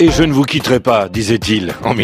Et je ne vous quitterai pas, disait-il en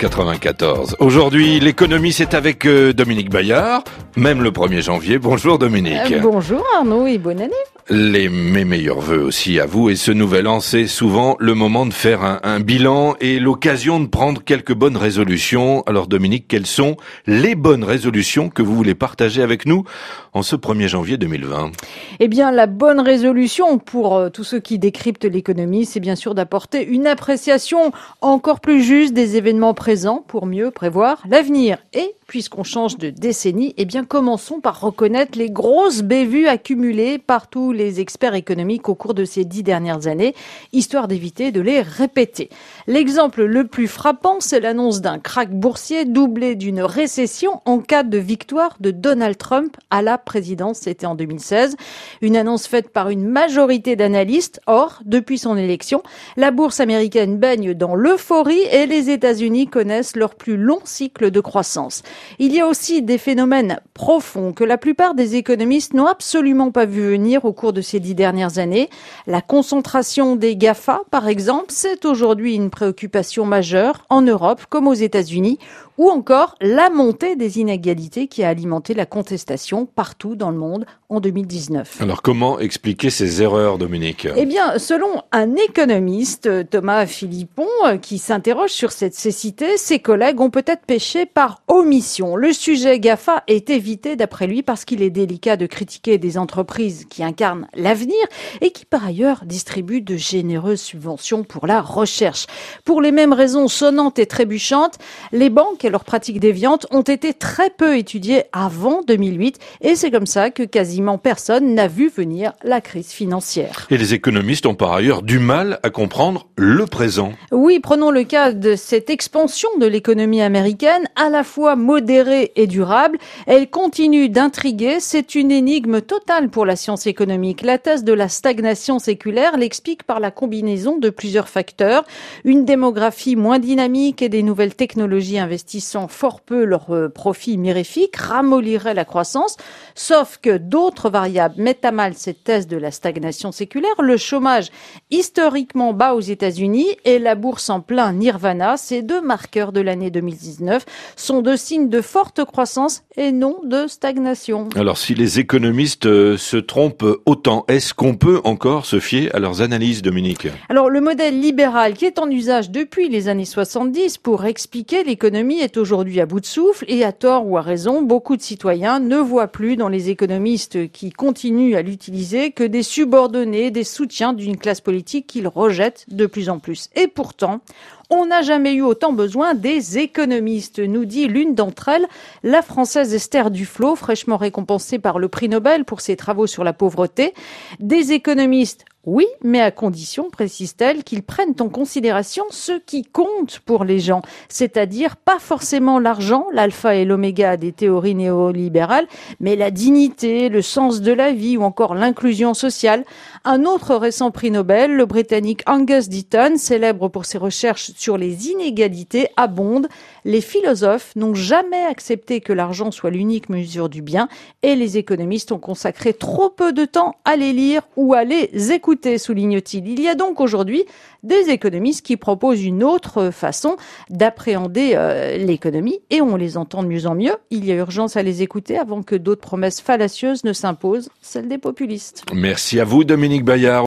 1994. Aujourd'hui, l'économie, c'est avec Dominique Bayard, même le 1er janvier. Bonjour Dominique. Bonjour Arnaud et bonne année. Mes meilleurs vœux aussi à vous. Et ce nouvel an, c'est souvent le moment de faire un bilan et l'occasion de prendre quelques bonnes résolutions. Alors Dominique, quelles sont les bonnes résolutions que vous voulez partager avec nous en ce 1er janvier 2020 ? Eh bien, la bonne résolution pour tous ceux qui décryptent l'économie, c'est bien sûr d'apporter une appréciation encore plus juste des événements présents pour mieux prévoir l'avenir. Et puisqu'on change de décennie, eh bien, commençons par reconnaître les grosses bévues accumulées par tous les experts économiques au cours de ces 10 dernières années, histoire d'éviter de les répéter. L'exemple le plus frappant, c'est l'annonce d'un krach boursier doublé d'une récession en cas de victoire de Donald Trump à la présidence. C'était en 2016. Une annonce faite par une majorité d'analystes. Or, depuis son élection, la bourse américaine baigne dans l'euphorie et les États-Unis connaissent leur plus long cycle de croissance. Il y a aussi des phénomènes profonds que la plupart des économistes n'ont absolument pas vu venir au cours de ces 10 dernières années. La concentration des GAFA, par exemple, c'est aujourd'hui une préoccupation majeure en Europe comme aux États-Unis, ou encore la montée des inégalités qui a alimenté la contestation partout dans le monde en 2019. Alors comment expliquer ces erreurs, Dominique ? Eh bien, selon un économiste, Thomas Philippon, qui s'interroge sur cette cécité, ses collègues ont peut-être péché par omission. Le sujet GAFA est évité d'après lui parce qu'il est délicat de critiquer des entreprises qui incarnent l'avenir et qui par ailleurs distribuent de généreuses subventions pour la recherche. Pour les mêmes raisons sonnantes et trébuchantes, les banques et leurs pratiques déviantes ont été très peu étudiées avant 2008 et c'est comme ça que quasiment personne n'a vu venir la crise financière. Et les économistes ont par ailleurs du mal à comprendre le présent. Oui, prenons le cas de cette expansion de l'économie américaine, à la fois modérée et durable. Elle continue d'intriguer, c'est une énigme totale pour la science économique. La thèse de la stagnation séculaire l'explique par la combinaison de plusieurs facteurs. Une démographie moins dynamique et des nouvelles technologies investissant fort peu leurs profits mirifiques ramolliraient la croissance, sauf que d'autres variables mettent à mal cette thèse de la stagnation séculaire. Le chômage historiquement bas aux États-Unis et la bourse en plein nirvana, ces deux marqueurs de l'année 2019 sont deux signes de forte croissance et non de stagnation. Alors si les économistes se trompent autant, est-ce qu'on peut encore se fier à leurs analyses, Dominique ? Alors le modèle libéral qui est en usage depuis les années 70 pour expliquer l'économie est aujourd'hui à bout de souffle et à tort ou à raison, beaucoup de citoyens ne voient plus dans les économistes qui continuent à l'utiliser que des subordonnés, des soutiens d'une classe politique qu'ils rejettent de plus en plus. Et pourtant, on n'a jamais eu autant besoin des économistes, nous dit l'une d'entre elles, la Française Esther Duflo, fraîchement récompensée par le prix Nobel pour ses travaux sur la pauvreté. Des économistes, oui, mais à condition, précise-t-elle, qu'ils prennent en considération ce qui compte pour les gens, c'est-à-dire pas forcément l'argent, l'alpha et l'oméga des théories néolibérales, mais la dignité, le sens de la vie ou encore l'inclusion sociale. Un autre récent prix Nobel, le Britannique Angus Deaton, célèbre pour ses recherches sur les inégalités, abonde. Les philosophes n'ont jamais accepté que l'argent soit l'unique mesure du bien et les économistes ont consacré trop peu de temps à les lire ou à les écouter, souligne-t-il. Il y a donc aujourd'hui des économistes qui proposent une autre façon d'appréhender l'économie et on les entend de mieux en mieux. Il y a urgence à les écouter avant que d'autres promesses fallacieuses ne s'imposent, celles des populistes. Merci à vous, Dominique Bayard.